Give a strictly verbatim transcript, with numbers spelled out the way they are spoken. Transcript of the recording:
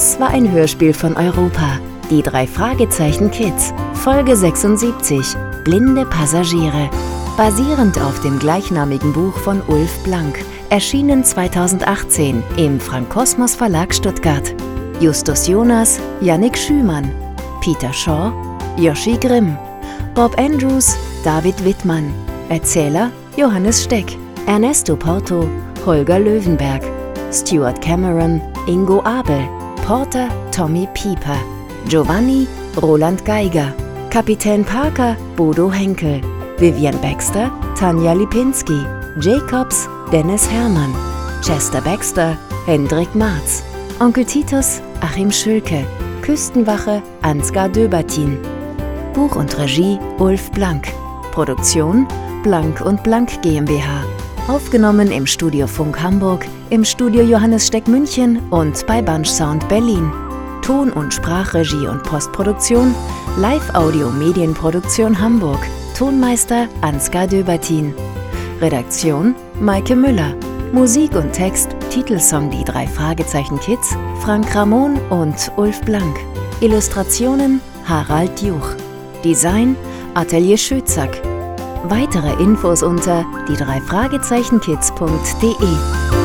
Das war ein Hörspiel von Europa. Die drei Fragezeichen Kids, Folge sechsundsiebzig, Blinde Passagiere. Basierend auf dem gleichnamigen Buch von Ulf Blank, erschienen zweitausendachtzehn im Frank-Kosmos Verlag Stuttgart. Justus Jonas, Yannick Schümann, Peter Shaw, Joshi Grimm, Bob Andrews, David Wittmann, Erzähler Johannes Steck, Ernesto Porto, Holger Löwenberg, Stuart Cameron, Ingo Abel, Porter Tommy Pieper, Giovanni Roland Geiger, Kapitän Parker Bodo Henkel, Vivian Baxter Tanja Lipinski, Jacobs Dennis Herrmann, Chester Baxter Hendrik Marz, Onkel Titus Achim Schülke, Küstenwache Ansgar Döbertin. Buch und Regie Ulf Blank. Produktion Blank und Blank GmbH. Aufgenommen im Studio Funk Hamburg, im Studio Johannes Steck München und bei Bunch Sound Berlin. Ton- und Sprachregie und Postproduktion Live-Audio-Medienproduktion Hamburg. Tonmeister Ansgar Döbertin. Redaktion Maike Müller. Musik und Text, Titelsong Die drei Fragezeichen Kids, Frank Ramon und Ulf Blank. Illustrationen Harald Juch. Design Atelier Schözack. Weitere Infos unter die drei Fragezeichen kids punkt de.